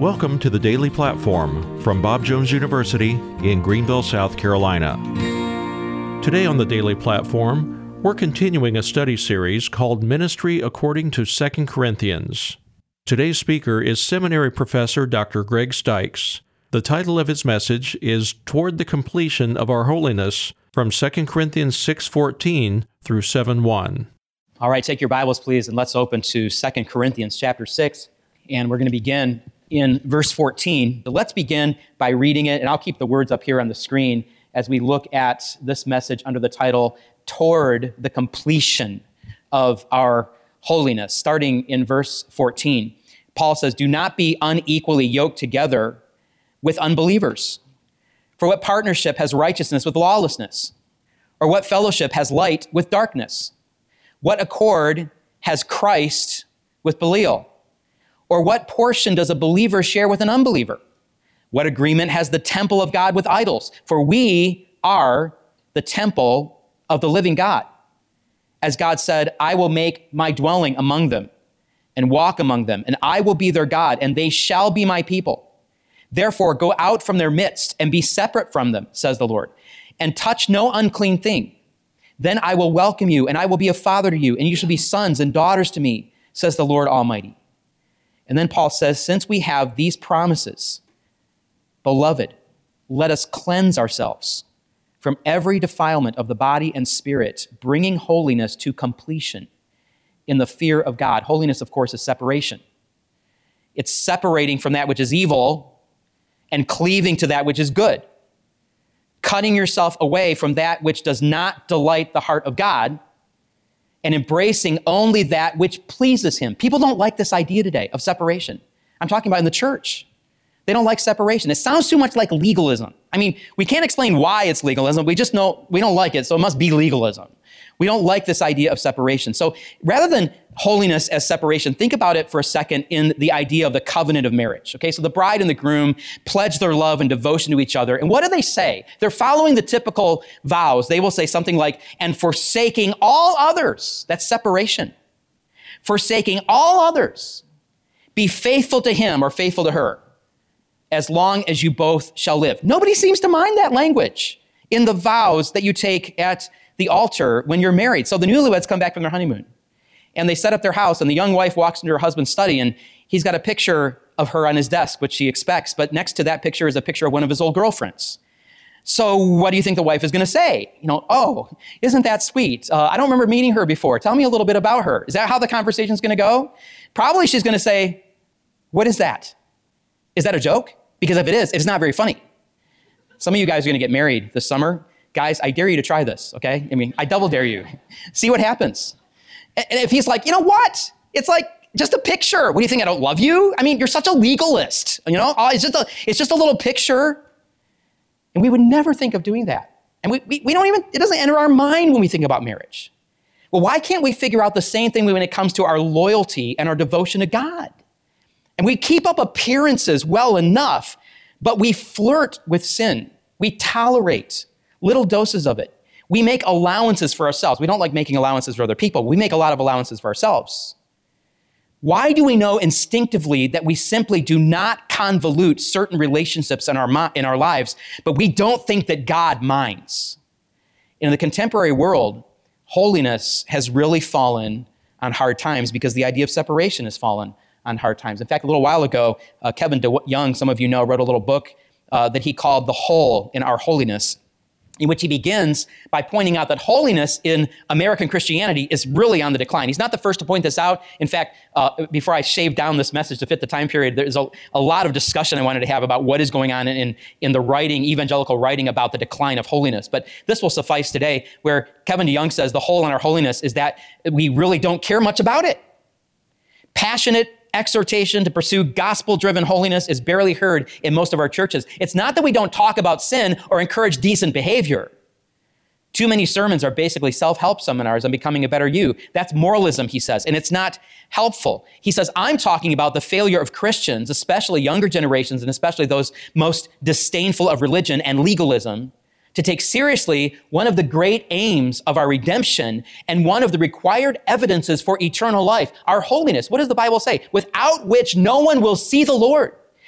Welcome to the Daily Platform from Bob Jones University in Greenville, South Carolina. Today on the Daily Platform, we're continuing a study series called Ministry According to 2 Corinthians. Today's speaker is Seminary Professor Dr. Greg Stykes. The title of his message is Toward the Completion of Our Holiness from 2 Corinthians 6:14 through 7:1. All right, take your Bibles, please, and let's open to 2 Corinthians chapter 6, and we're going to begin in verse 14. But let's begin by reading it, and I'll keep the words up here on the screen as we look at this message under the title, Toward the Completion of Our Holiness. Starting in verse 14, Paul says, Do not be unequally yoked together with unbelievers. For what partnership has righteousness with lawlessness? Or what fellowship has light with darkness? What accord has Christ with Belial? Or what portion does a believer share with an unbeliever? What agreement has the temple of God with idols? For we are the temple of the living God. As God said, I will make my dwelling among them and walk among them, and I will be their God, and they shall be my people. Therefore, go out from their midst and be separate from them, says the Lord, and touch no unclean thing. Then I will welcome you, and I will be a father to you, and you shall be sons and daughters to me, says the Lord Almighty. And then Paul says, since we have these promises, beloved, let us cleanse ourselves from every defilement of the body and spirit, bringing holiness to completion in the fear of God. Holiness, of course, is separation. It's separating from that which is evil and cleaving to that which is good. Cutting yourself away from that which does not delight the heart of God and embracing only that which pleases him. People don't like this idea today of separation. I'm talking about in the church. They don't like separation. It sounds too much like legalism. I mean, we can't explain why it's legalism. We just know we don't like it, so it must be legalism. We don't like this idea of separation. So rather than holiness as separation, think about it for a second in the idea of the covenant of marriage. Okay, so the bride and the groom pledge their love and devotion to each other. And what do they say? They're following the typical vows. They will say something like, and forsaking all others, that's separation. Forsaking all others, be faithful to him or faithful to her, as long as you both shall live. Nobody seems to mind that language in the vows that you take at the altar when you're married. So the newlyweds come back from their honeymoon and they set up their house and the young wife walks into her husband's study and he's got a picture of her on his desk, which she expects, but next to that picture is a picture of one of his old girlfriends. So what do you think the wife is going to say? Oh, isn't that sweet? I don't remember meeting her before. Tell me a little bit about her. Is that how the conversation's going to go? Probably she's going to say, what is that? Is that a joke? Because if it is, it's not very funny. Some of you guys are going to get married this summer. Guys, I dare you to try this, okay? I double dare you. See what happens. And if he's like, you know what? It's like just a picture. What do you think? I don't love you? You're such a legalist. It's just a little picture. And we would never think of doing that. And we don't even, it doesn't enter our mind when we think about marriage. Well, why can't we figure out the same thing when it comes to our loyalty and our devotion to God? And we keep up appearances well enough, but we flirt with sin. We tolerate little doses of it. We make allowances for ourselves. We don't like making allowances for other people. We make a lot of allowances for ourselves. Why do we know instinctively that we simply do not convolute certain relationships in our lives, but we don't think that God minds? In the contemporary world, holiness has really fallen on hard times because the idea of separation has fallen on hard times. In fact, a little while ago, Kevin DeYoung, some of you know, wrote a little book that he called The Hole in Our Holiness, in which he begins by pointing out that holiness in American Christianity is really on the decline. He's not the first to point this out. In fact, before I shaved down this message to fit the time period, there's a lot of discussion I wanted to have about what is going on in the writing, evangelical writing about the decline of holiness. But this will suffice today, where Kevin DeYoung says the hole in our holiness is that we really don't care much about it. Passionate exhortation to pursue gospel-driven holiness is barely heard in most of our churches. It's not that we don't talk about sin or encourage decent behavior. Too many sermons are basically self-help seminars on becoming a better you. That's moralism, he says, and it's not helpful. He says, I'm talking about the failure of Christians, especially younger generations, and especially those most disdainful of religion and legalism, to take seriously one of the great aims of our redemption and one of the required evidences for eternal life, our holiness. What does the Bible say? Without which no one will see the Lord.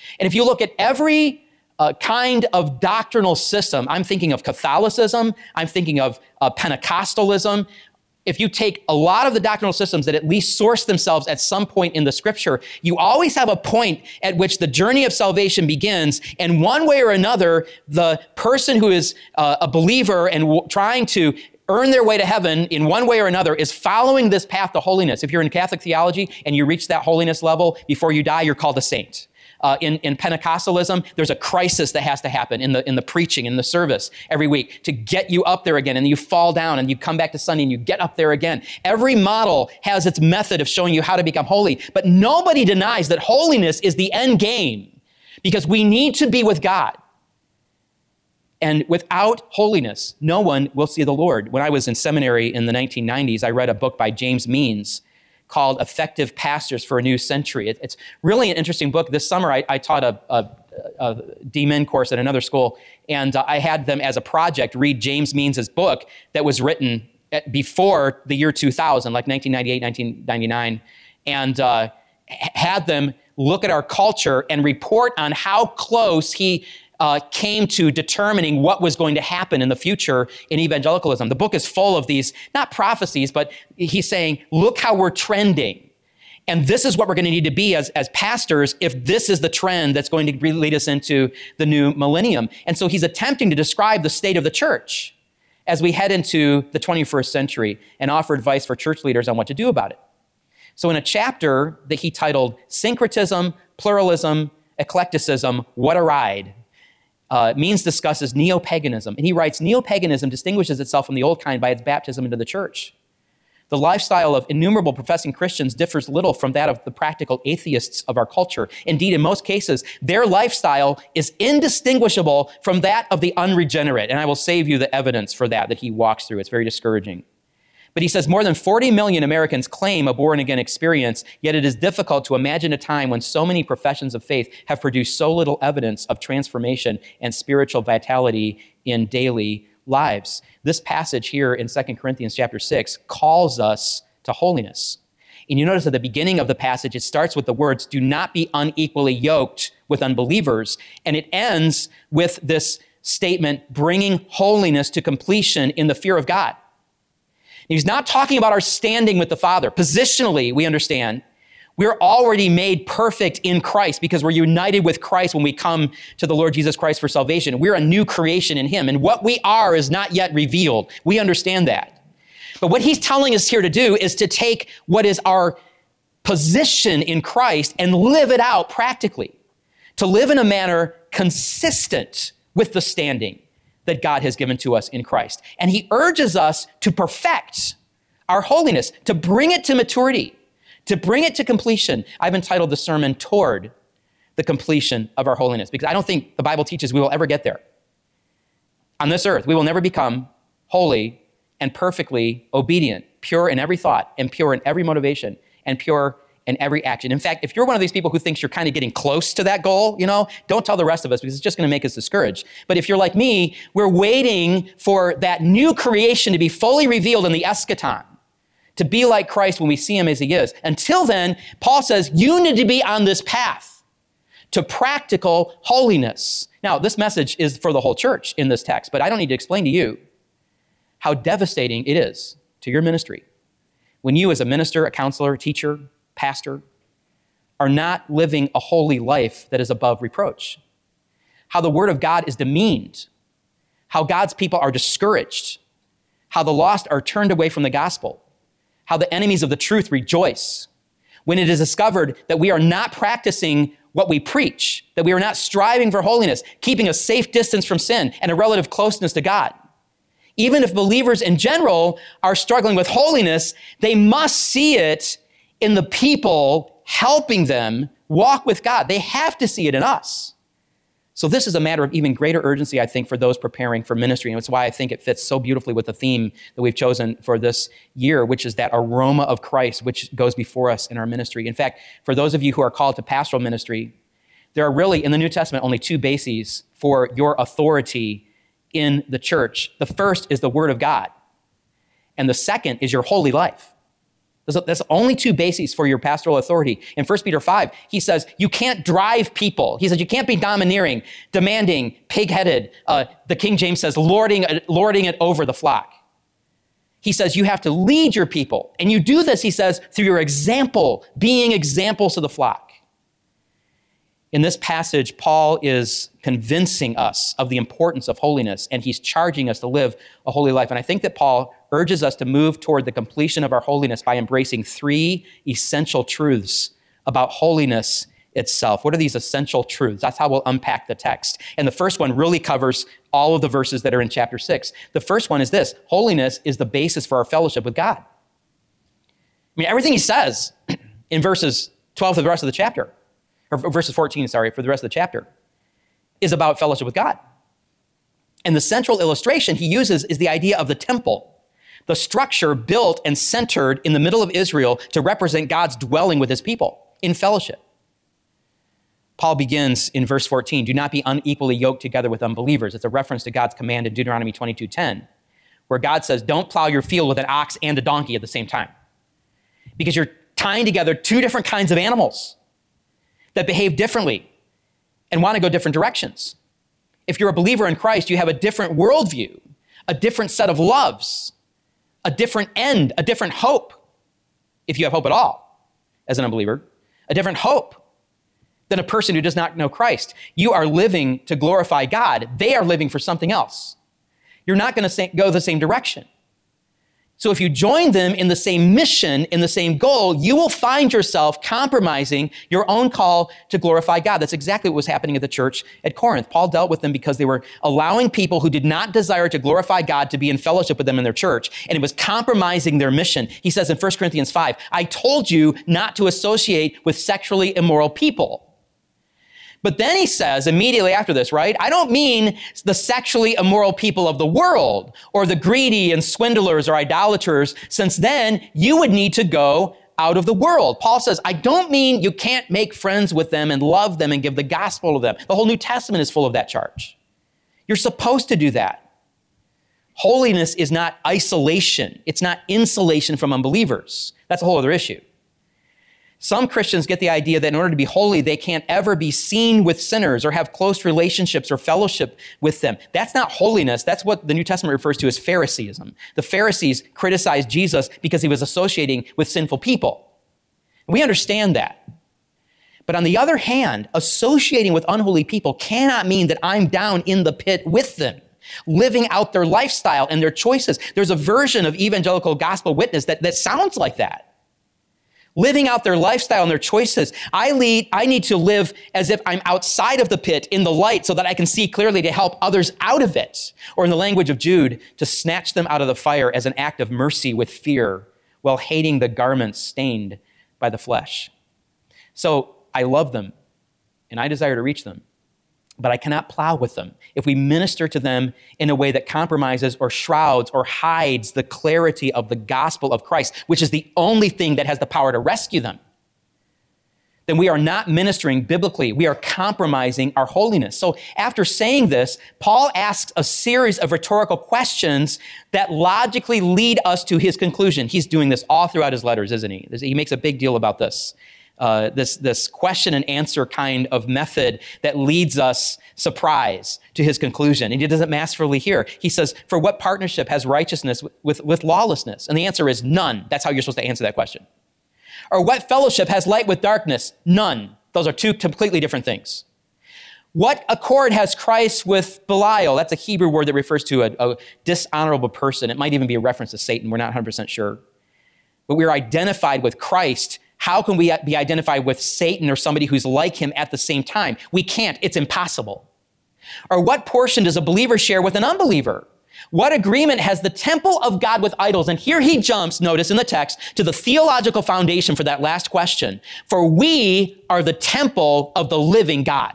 And if you look at every kind of doctrinal system, I'm thinking of Catholicism, I'm thinking of Pentecostalism. If you take a lot of the doctrinal systems that at least source themselves at some point in the scripture, you always have a point at which the journey of salvation begins, and one way or another, the person who is a believer and trying to earn their way to heaven in one way or another is following this path to holiness. If you're in Catholic theology and you reach that holiness level before you die, you're called a saint. In Pentecostalism, there's a crisis that has to happen in the preaching, in the service every week to get you up there again, and you fall down and you come back to Sunday and you get up there again. Every model has its method of showing you how to become holy, but nobody denies that holiness is the end game because we need to be with God. And without holiness, no one will see the Lord. When I was in seminary in the 1990s, I read a book by James Means called Effective Pastors for a New Century. It's really an interesting book. This summer, I taught a D-Min course at another school, and I had them as a project read James Means' book that was written before the year 2000, like 1998, 1999, and had them look at our culture and report on how close he came to determining what was going to happen in the future in evangelicalism. The book is full of these, not prophecies, but he's saying, look how we're trending. And this is what we're going to need to be as pastors if this is the trend that's going to really lead us into the new millennium. And so he's attempting to describe the state of the church as we head into the 21st century and offer advice for church leaders on what to do about it. So in a chapter that he titled Syncretism, Pluralism, Eclecticism, What a Ride, Means discusses neo-paganism. And he writes, neo-paganism distinguishes itself from the old kind by its baptism into the church. The lifestyle of innumerable professing Christians differs little from that of the practical atheists of our culture. Indeed, in most cases, their lifestyle is indistinguishable from that of the unregenerate. And I will save you the evidence for that he walks through. It's very discouraging. But he says more than 40 million Americans claim a born-again experience, yet it is difficult to imagine a time when so many professions of faith have produced so little evidence of transformation and spiritual vitality in daily lives. This passage here in 2 Corinthians chapter 6 calls us to holiness. And you notice at the beginning of the passage, it starts with the words, do not be unequally yoked with unbelievers. And it ends with this statement, bringing holiness to completion in the fear of God. He's not talking about our standing with the Father. Positionally, we understand we're already made perfect in Christ because we're united with Christ when we come to the Lord Jesus Christ for salvation. We're a new creation in him, and what we are is not yet revealed. We understand that. But what he's telling us here to do is to take what is our position in Christ and live it out practically, to live in a manner consistent with the standing that God has given to us in Christ. And he urges us to perfect our holiness, to bring it to maturity, to bring it to completion. I've entitled the sermon, Toward the Completion of Our Holiness, because I don't think the Bible teaches we will ever get there. On this earth, we will never become holy and perfectly obedient, pure in every thought and pure in every motivation and pure in every action. In fact, if you're one of these people who thinks you're kind of getting close to that goal, don't tell the rest of us because it's just going to make us discouraged. But if you're like me, we're waiting for that new creation to be fully revealed in the eschaton, to be like Christ when we see him as he is. Until then, Paul says, you need to be on this path to practical holiness. Now, this message is for the whole church in this text, but I don't need to explain to you how devastating it is to your ministry when you as a minister, a counselor, a teacher, pastor, are not living a holy life that is above reproach. How the word of God is demeaned. How God's people are discouraged. How the lost are turned away from the gospel. How the enemies of the truth rejoice when it is discovered that we are not practicing what we preach, that we are not striving for holiness, keeping a safe distance from sin and a relative closeness to God. Even if believers in general are struggling with holiness, they must see it in the people helping them walk with God. They have to see it in us. So this is a matter of even greater urgency, I think, for those preparing for ministry. And that's why I think it fits so beautifully with the theme that we've chosen for this year, which is that aroma of Christ, which goes before us in our ministry. In fact, for those of you who are called to pastoral ministry, there are really, in the New Testament, only two bases for your authority in the church. The first is the Word of God, and the second is your holy life. That's only two bases for your pastoral authority. In 1 Peter 5, he says, you can't drive people. He says, you can't be domineering, demanding, pig-headed. The King James says, lording it over the flock. He says, you have to lead your people. And you do this, he says, through your example, being examples to the flock. In this passage, Paul is convincing us of the importance of holiness, and he's charging us to live a holy life. And I think that Paul urges us to move toward the completion of our holiness by embracing three essential truths about holiness itself. What are these essential truths? That's how we'll unpack the text. And the first one really covers all of the verses that are in chapter 6. The first one is this: holiness is the basis for our fellowship with God. I mean, everything he says in verses 12 for the rest of the chapter, or verses 14, for the rest of the chapter, is about fellowship with God. And the central illustration he uses is the idea of the temple, the structure built and centered in the middle of Israel to represent God's dwelling with his people in fellowship. Paul begins in verse 14, do not be unequally yoked together with unbelievers. It's a reference to God's command in Deuteronomy 22:10, where God says, don't plow your field with an ox and a donkey at the same time, because you're tying together two different kinds of animals that behave differently and want to go different directions. If you're a believer in Christ, you have a different worldview, a different set of loves, a different end, a different hope, if you have hope at all as an unbeliever, a different hope than a person who does not know Christ. You are living to glorify God. They are living for something else. You're not going to go the same direction. So if you join them in the same mission, in the same goal, you will find yourself compromising your own call to glorify God. That's exactly what was happening at the church at Corinth. Paul dealt with them because they were allowing people who did not desire to glorify God to be in fellowship with them in their church, and it was compromising their mission. He says in 1 Corinthians 5, I told you not to associate with sexually immoral people. But then he says immediately after this, right? I don't mean the sexually immoral people of the world or the greedy and swindlers or idolaters, since then you would need to go out of the world. Paul says, I don't mean you can't make friends with them and love them and give the gospel to them. The whole New Testament is full of that charge. You're supposed to do that. Holiness is not isolation. It's not insulation from unbelievers. That's a whole other issue. Some Christians get the idea that in order to be holy, they can't ever be seen with sinners or have close relationships or fellowship with them. That's not holiness. That's what the New Testament refers to as Phariseeism. The Pharisees criticized Jesus because he was associating with sinful people. We understand that. But on the other hand, associating with unholy people cannot mean that I'm down in the pit with them, living out their lifestyle and their choices. There's a version of evangelical gospel witness that sounds like that. Living out their lifestyle and their choices. I need to live as if I'm outside of the pit in the light so that I can see clearly to help others out of it. Or in the language of Jude, to snatch them out of the fire as an act of mercy with fear while hating the garments stained by the flesh. So I love them and I desire to reach them, but I cannot plow with them if we minister to them in a way that compromises or shrouds or hides the clarity of the gospel of Christ, which is the only thing that has the power to rescue them. Then we are not ministering biblically. We are compromising our holiness. So after saying this, Paul asks a series of rhetorical questions that logically lead us to his conclusion. He's doing this all throughout his letters, isn't he? He makes a big deal about this. This question and answer kind of method that leads us surprise to his conclusion. And he does it masterfully here. He says, for what partnership has righteousness with lawlessness? And the answer is none. That's how you're supposed to answer that question. Or what fellowship has light with darkness? None. Those are two completely different things. What accord has Christ with Belial? That's a Hebrew word that refers to a dishonorable person. It might even be a reference to Satan. We're not 100% sure. But we're identified with Christ. How can we be identified with Satan or somebody who's like him at the same time? We can't. It's impossible. Or what portion does a believer share with an unbeliever? What agreement has the temple of God with idols? And here he jumps, notice in the text, to the theological foundation for that last question. For we are the temple of the living God.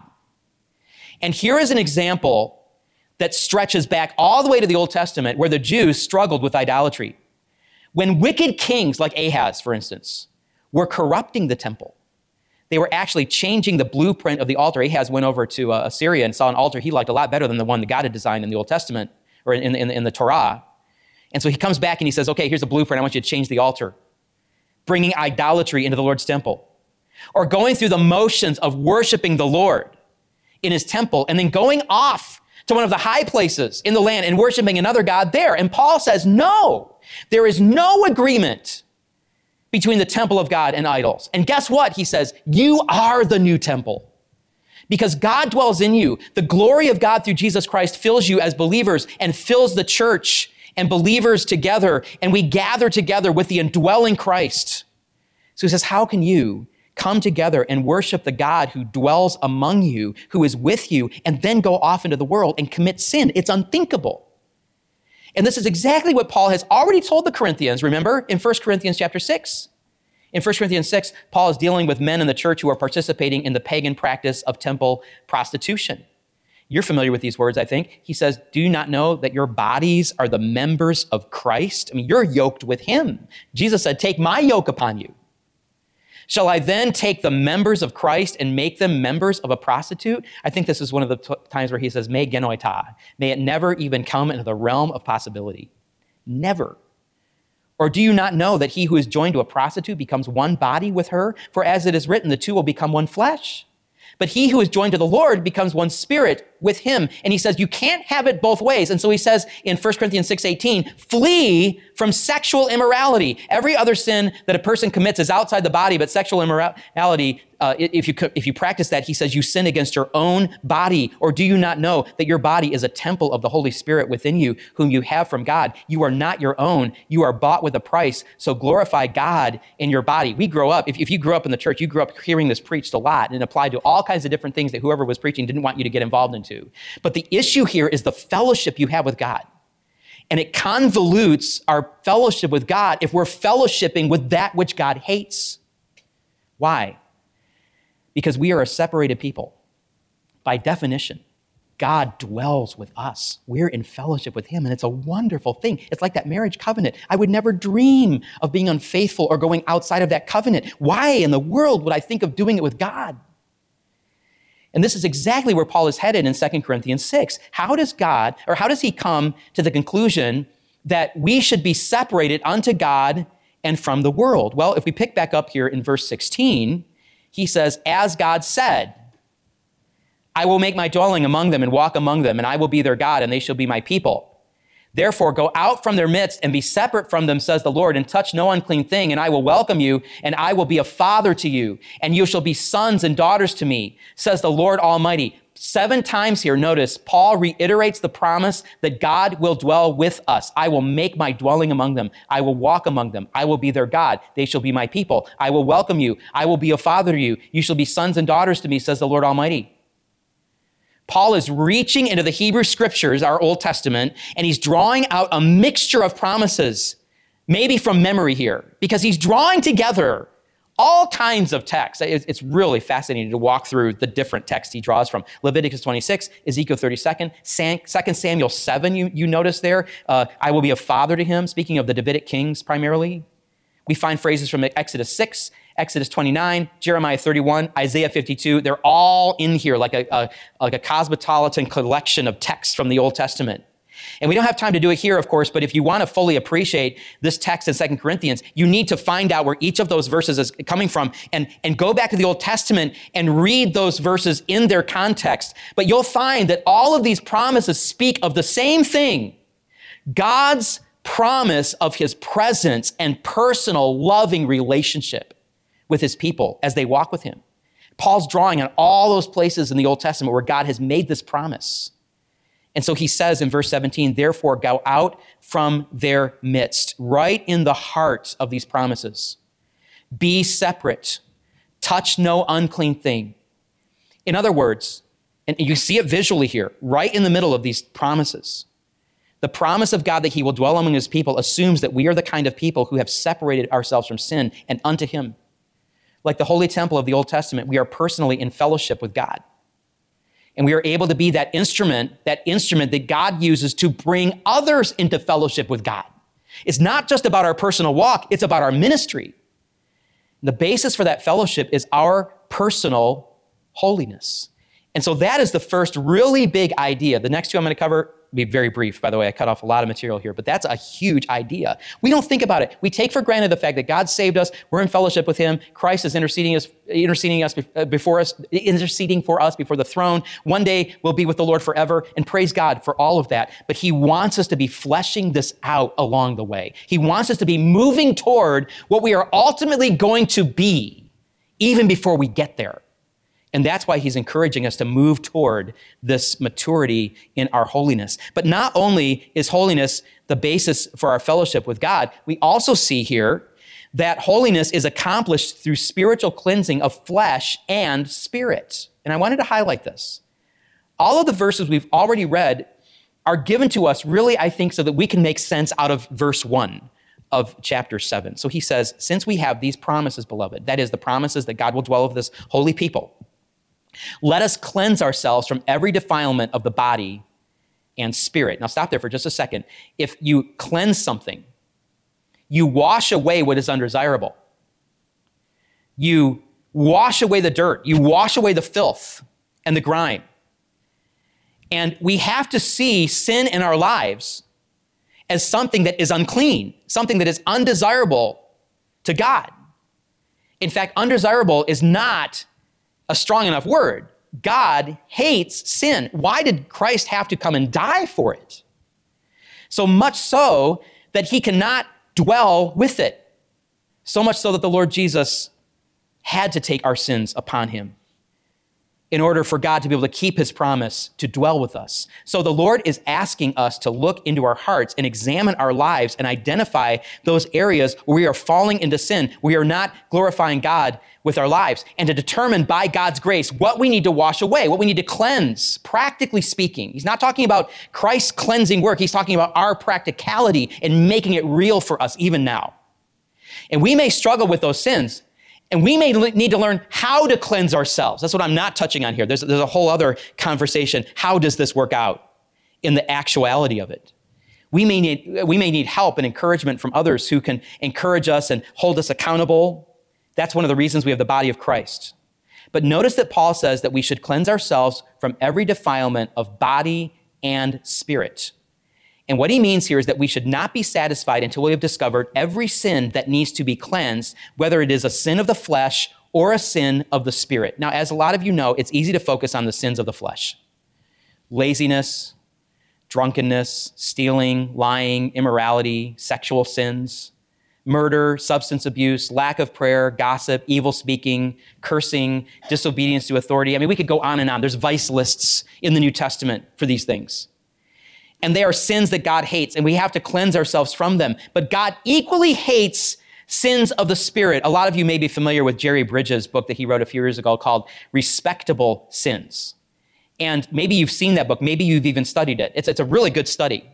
And here is an example that stretches back all the way to the Old Testament, where the Jews struggled with idolatry. When wicked kings like Ahaz, for instance, were corrupting the temple, they were actually changing the blueprint of the altar. Ahaz went over to Assyria and saw an altar he liked a lot better than the one that God had designed in the Old Testament or in the Torah. And so he comes back and he says, okay, here's a blueprint. I want you to change the altar. bringing idolatry into the Lord's temple, or going through the motions of worshiping the Lord in his temple and then going off to one of the high places in the land and worshiping another god there. And Paul says, no, there is no agreement between the temple of God and idols. And guess what? He says, you are the new temple because God dwells in you. The glory of God through Jesus Christ fills you as believers and fills the church and believers together. And we gather together with the indwelling Christ. So he says, how can you come together and worship the God who dwells among you, who is with you, and then go off into the world and commit sin? It's unthinkable. And this is exactly what Paul has already told the Corinthians, remember, in 1 Corinthians chapter 6. In 1 Corinthians 6, Paul is dealing with men in the church who are participating in the pagan practice of temple prostitution. You're familiar with these words, I think. He says, do you not know that your bodies are the members of Christ? I mean, you're yoked with him. Jesus said, take my yoke upon you. Shall I then take the members of Christ and make them members of a prostitute? I think this is one of the times where he says, me genoita. May it never even come into the realm of possibility. Never. Or do you not know that he who is joined to a prostitute becomes one body with her? For as it is written, the two will become one flesh. But he who is joined to the Lord becomes one spirit with him. And he says, you can't have it both ways. And so he says in 1 Corinthians 6:18, flee from sexual immorality. Every other sin that a person commits is outside the body, but sexual immorality, if you practice that, he says, you sin against your own body. Or do you not know that your body is a temple of the Holy Spirit within you, whom you have from God? You are not your own. You are bought with a price. So glorify God in your body. We grow up, if you grew up in the church, you grew up hearing this preached a lot and applied to all kinds of different things that whoever was preaching didn't want you to get involved into. But the issue here is the fellowship you have with God. And it convolutes our fellowship with God if we're fellowshipping with that which God hates. Why? Because we are a separated people. By definition, God dwells with us. We're in fellowship with him, and it's a wonderful thing. It's like that marriage covenant. I would never dream of being unfaithful or going outside of that covenant. Why in the world would I think of doing it with God? And this is exactly where Paul is headed in 2 Corinthians 6. How does he come to the conclusion that we should be separated unto God and from the world? Well, if we pick back up here in verse 16, he says, as God said, I will make my dwelling among them and walk among them, and I will be their God, and they shall be my people. Therefore, go out from their midst and be separate from them, says the Lord, and touch no unclean thing, and I will welcome you, and I will be a father to you, and you shall be sons and daughters to me, says the Lord Almighty. 7 times here, notice, Paul reiterates the promise that God will dwell with us. I will make my dwelling among them. I will walk among them. I will be their God. They shall be my people. I will welcome you. I will be a father to you. You shall be sons and daughters to me, says the Lord Almighty. Paul is reaching into the Hebrew scriptures, our Old Testament, and he's drawing out a mixture of promises, maybe from memory here, because he's drawing together all kinds of texts. It's really fascinating to walk through the different texts he draws from. Leviticus 26, Ezekiel 32, 2 Samuel 7, you notice there. I will be a father to him, speaking of the Davidic kings primarily. We find phrases from Exodus 6, Exodus 29, Jeremiah 31, Isaiah 52. They're all in here like a cosmopolitan collection of texts from the Old Testament. And we don't have time to do it here, of course, but if you want to fully appreciate this text in 2 Corinthians, you need to find out where each of those verses is coming from and go back to the Old Testament and read those verses in their context. But you'll find that all of these promises speak of the same thing: God's promise of his presence and personal loving relationship with his people as they walk with him. Paul's drawing on all those places in the Old Testament where God has made this promise. And so he says in verse 17, therefore go out from their midst, right in the heart of these promises. Be separate. Touch no unclean thing. In other words, and you see it visually here, right in the middle of these promises, the promise of God that he will dwell among his people assumes that we are the kind of people who have separated ourselves from sin and unto him. Like the holy temple of the Old Testament, we are personally in fellowship with God. And we are able to be that instrument that God uses to bring others into fellowship with God. It's not just about our personal walk, it's about our ministry. And the basis for that fellowship is our personal holiness. And so that is the first really big idea. The next two I'm going to cover be very brief, by the way. I cut off a lot of material here, but that's a huge idea. We don't think about it. We take for granted the fact that God saved us. We're in fellowship with him. Christ is interceding for us before the throne. One day we'll be with the Lord forever, and praise God for all of that. But he wants us to be fleshing this out along the way. He wants us to be moving toward what we are ultimately going to be, even before we get there. And that's why he's encouraging us to move toward this maturity in our holiness. But not only is holiness the basis for our fellowship with God, we also see here that holiness is accomplished through spiritual cleansing of flesh and spirit. And I wanted to highlight this. All of the verses we've already read are given to us really, I think, so that we can make sense out of verse 1 of chapter 7. So he says, since we have these promises, beloved, that is the promises that God will dwell with this holy people, let us cleanse ourselves from every defilement of the body and spirit. Now stop there for just a second. If you cleanse something, you wash away what is undesirable. You wash away the dirt. You wash away the filth and the grime. And we have to see sin in our lives as something that is unclean, something that is undesirable to God. In fact, undesirable is not a strong enough word. God hates sin. Why did Christ have to come and die for it? So much so that he cannot dwell with it. So much so that the Lord Jesus had to take our sins upon him in order for God to be able to keep his promise to dwell with us. So the Lord is asking us to look into our hearts and examine our lives and identify those areas where we are falling into sin. We are not glorifying God with our lives, and to determine by God's grace what we need to wash away, what we need to cleanse, practically speaking. He's not talking about Christ's cleansing work. He's talking about our practicality and making it real for us even now. And we may struggle with those sins, and we may need to learn how to cleanse ourselves. That's what I'm not touching on here. There's a whole other conversation. How does this work out in the actuality of it? We may need help and encouragement from others who can encourage us and hold us accountable. That's one of the reasons we have the body of Christ. But notice that Paul says that we should cleanse ourselves from every defilement of body and spirit. And what he means here is that we should not be satisfied until we have discovered every sin that needs to be cleansed, whether it is a sin of the flesh or a sin of the spirit. Now, as a lot of you know, it's easy to focus on the sins of the flesh. Laziness, drunkenness, stealing, lying, immorality, sexual sins, murder, substance abuse, lack of prayer, gossip, evil speaking, cursing, disobedience to authority. I mean, we could go on and on. There's vice lists in the New Testament for these things. And they are sins that God hates, and we have to cleanse ourselves from them. But God equally hates sins of the spirit. A lot of you may be familiar with Jerry Bridges' book that he wrote a few years ago called Respectable Sins. And maybe you've seen that book. Maybe you've even studied it. It's a really good study.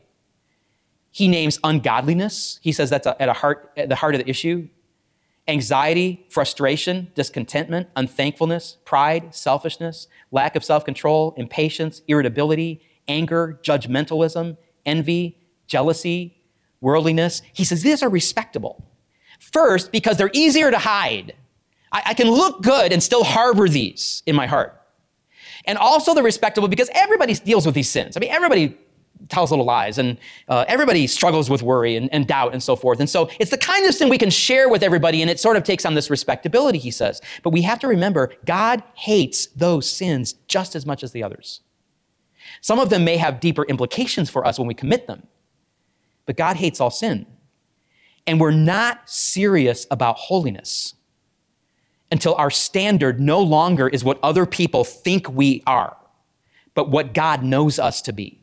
He names ungodliness. He says that's at the heart of the issue. Anxiety, frustration, discontentment, unthankfulness, pride, selfishness, lack of self-control, impatience, irritability, anger, judgmentalism, envy, jealousy, worldliness. He says these are respectable. First, because they're easier to hide. I can look good and still harbor these in my heart. And also they're respectable because everybody deals with these sins. I mean, everybody tells little lies, and everybody struggles with worry and doubt and so forth. And so it's the kind of sin we can share with everybody, and it sort of takes on this respectability, he says. But we have to remember, God hates those sins just as much as the others. Some of them may have deeper implications for us when we commit them, but God hates all sin. And we're not serious about holiness until our standard no longer is what other people think we are, but what God knows us to be.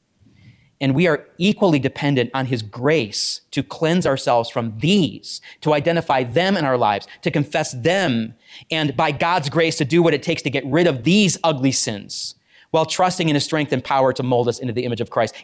And we are equally dependent on his grace to cleanse ourselves from these, to identify them in our lives, to confess them, and by God's grace to do what it takes to get rid of these ugly sins, while trusting in his strength and power to mold us into the image of Christ.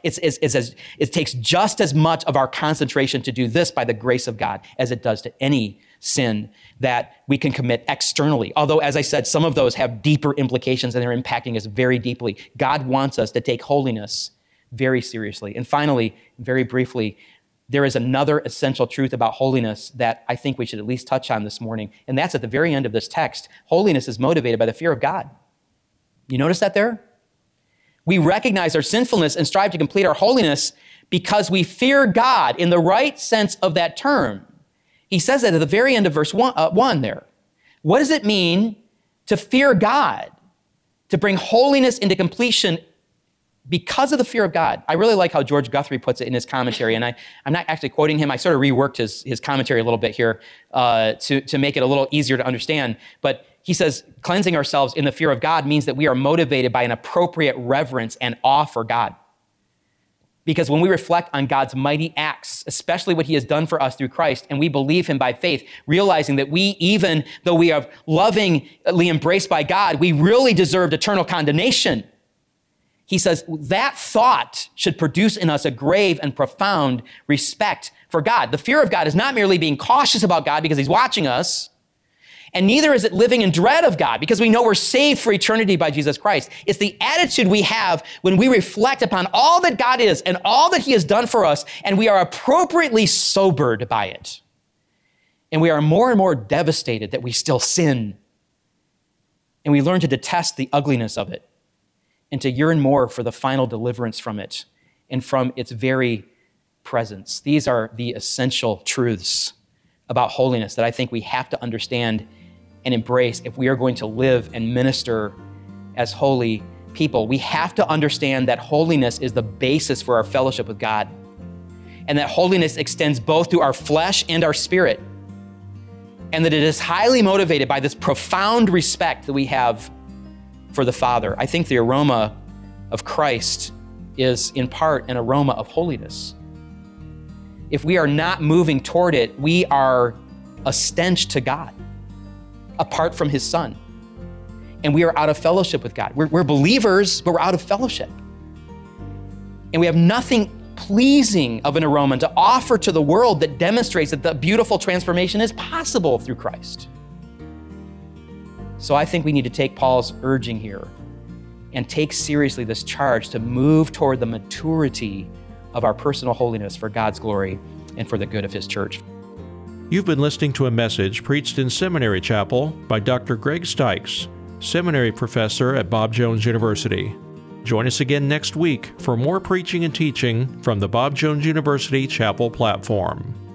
It takes just as much of our concentration to do this by the grace of God as it does to any sin that we can commit externally. Although, as I said, some of those have deeper implications and they're impacting us very deeply. God wants us to take holiness very seriously. And finally, very briefly, there is another essential truth about holiness that I think we should at least touch on this morning, and that's at the very end of this text. Holiness is motivated by the fear of God. You notice that there? We recognize our sinfulness and strive to complete our holiness because we fear God in the right sense of that term. He says that at the very end of verse 1 there. What does it mean to fear God? To bring holiness into completion because of the fear of God. I really like how George Guthrie puts it in his commentary, and I'm not actually quoting him. I sort of reworked his commentary a little bit here to make it a little easier to understand. But he says, cleansing ourselves in the fear of God means that we are motivated by an appropriate reverence and awe for God. Because when we reflect on God's mighty acts, especially what he has done for us through Christ, and we believe him by faith, realizing that we, even though we are lovingly embraced by God, we really deserved eternal condemnation. He says that thought should produce in us a grave and profound respect for God. The fear of God is not merely being cautious about God because he's watching us, and neither is it living in dread of God because we know we're saved for eternity by Jesus Christ. It's the attitude we have when we reflect upon all that God is and all that he has done for us, and we are appropriately sobered by it. And we are more and more devastated that we still sin. And we learn to detest the ugliness of it and to yearn more for the final deliverance from it and from its very presence. These are the essential truths about holiness that I think we have to understand and embrace if we are going to live and minister as holy people. We have to understand that holiness is the basis for our fellowship with God, and that holiness extends both to our flesh and our spirit, and that it is highly motivated by this profound respect that we have for the Father. I think the aroma of Christ is in part an aroma of holiness. If we are not moving toward it, we are a stench to God, apart from his Son. And we are out of fellowship with God. We're believers, but we're out of fellowship. And we have nothing pleasing of an aroma to offer to the world that demonstrates that the beautiful transformation is possible through Christ. So I think we need to take Paul's urging here and take seriously this charge to move toward the maturity of our personal holiness for God's glory and for the good of his church. You've been listening to a message preached in Seminary Chapel by Dr. Greg Stykes, seminary professor at Bob Jones University. Join us again next week for more preaching and teaching from the Bob Jones University Chapel platform.